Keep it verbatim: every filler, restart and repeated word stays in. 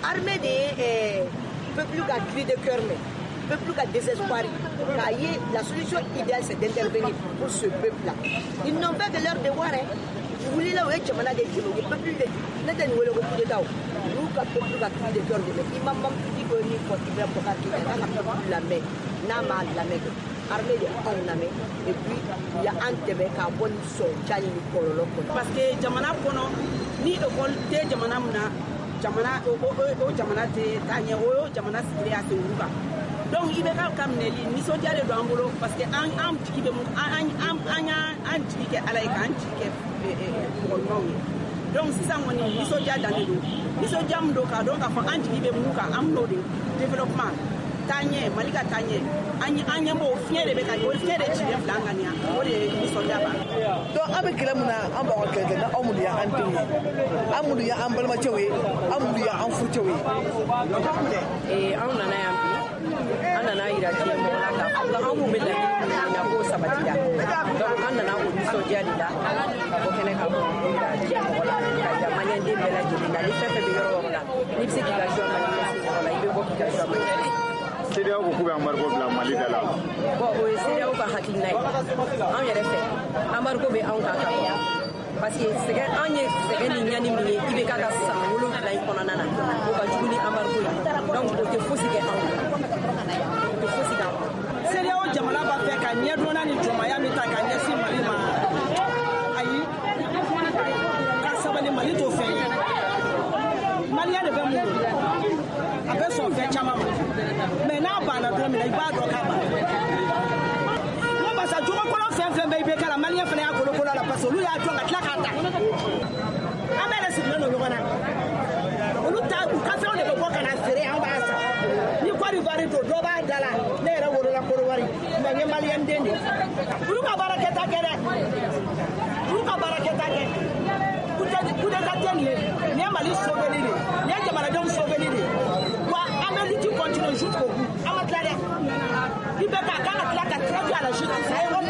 armée de peuple qui a cri de cœur, mais peuple qui a désespoir. La solution idéale, c'est d'intervenir pour ce peuple-là. Ils n'ont pas que leur devoir. Hein. Vous voulez là où est-ce que le peuple de n'était noué le coup d'État. Nous, quand le peuple a cri de cœur, il m'a même dit que nous faut qu'il y ait la main, n'a mal la main. Armée de Oname, et puis il y a un tebe qui a bon son, Tchali Nikololo. Parce que Jamana Kono, ni école de Jamana Muna, Jamana, O Jamana de Tanya, O Jamana Siria Turuba. Donc il va comme Nelly, ni soja de Dambolo, parce que un am qui veut un am un antique à la cantique pour nous. Donc si ça on est ni soja dans le dos, ni soja m'doka donc à faire antique qui veut mouka am loading développement. Tanye, Malika Tanye, Anya Bo, fier de Beka, fier de Chile, Flangania, or the Sondaba. Donc, avec la Muna, Ambarak, Amudia, Anthony, Amudia, Ambalmachoe, Amudia, Amfuchoe. Et Ananayampi, Ananaira, Amubila, Nabo Sabatia. Donc, Anana would be so jadida, Bokeneka, Manian de Bella Judina, Lisa, Nipsey, C D A O ko be embargo bila Mali da la bon o C D A O ka hakilina an yɛrɛ fɛ embargo be an ka ka parce que sɛgɛn an ye sɛgɛn ni ɲani min ye i bɛ ka ka san wolonwula in kɔnɔna na o ka jugu ni embargo ye donc o tɛ fosi kɛ anw o tɛ fosi kɛ anw. C D A O jamana b'a fɛ ka ɲɛdɔnna ni jɔnmaya min ta ka ɲɛsin Mali ma ayi ka sabali Mali t'o fɛn ye Maliyɛn de bɛ mun don a bɛ sɔn fɛn caman ma mais n'a banna don min na i b'a dɔn k'a banna n ko parce que jogokɔrɔ fɛn fɛn bɛ i bɛ k'a la Maliyɛn fana y'a kolokolo a la parce que olu y'a jɔ ka tila k'a ta an bɛɛ de sigilen don ɲɔgɔn na olu ta u ka fɛnw de bɛ bɔ ka na feere an b'a san ni Côte d'Ivoire don dɔ b'a da la ne yɛrɛ wolola Kodowari mais n ye Maliyɛn den de olu ka baarakɛta kɛ dɛ olu ka baarakɛta kɛ coup d'état tɛ nin ye nin ye Mali sauveli de nin ye jamanadenw sauveli de wa an bɛ lutte continuer jusqu'au bout an ma tila dɛ i bɛ ka kan ka tila ka traiter à la justice